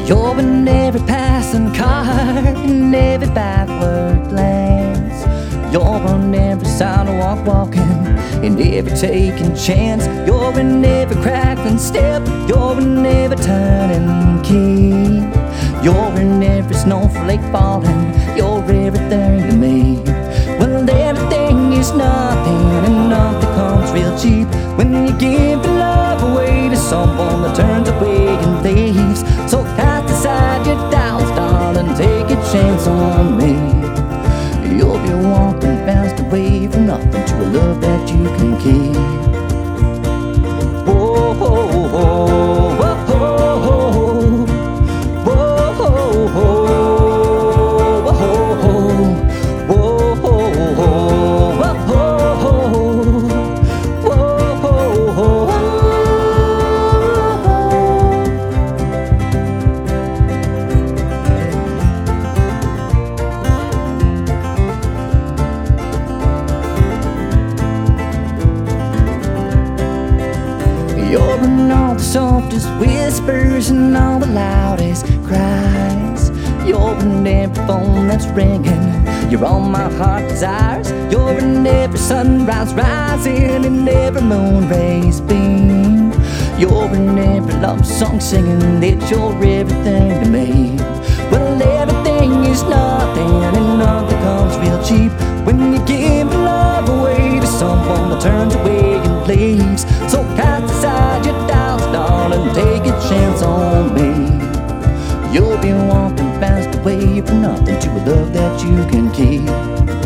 You're in every passing car, in every backward glance. You're on every sidewalk walking, in every taking chance. You're in every crackling step, you're in every turning key. You're in every snowflake falling, you're everything to me. Well, everything is nothing, and nothing comes real cheap when you give your love away to someone that turns away and leaves. So cast aside your doubts, darling, take a chance on me. You'll be walking fast away from nothing to a love that you can keep. Whoa, whoa, whoa, whoa, whoa, whoa, whoa, whoa, You're in all the softest whispers and all the loudest cries. You're in every phone that's ringing, you're all my heart desires. You're in every sunrise rising, in every moon rays beam. You're in every love song singing that you're everything to me. Well, everything is nothing, and nothing comes real cheap when you give your love away to someone that turns away and leaves. So cast aside your doubts, darling, take a chance on me. You'll be walking fast away for nothing to a love that you can keep.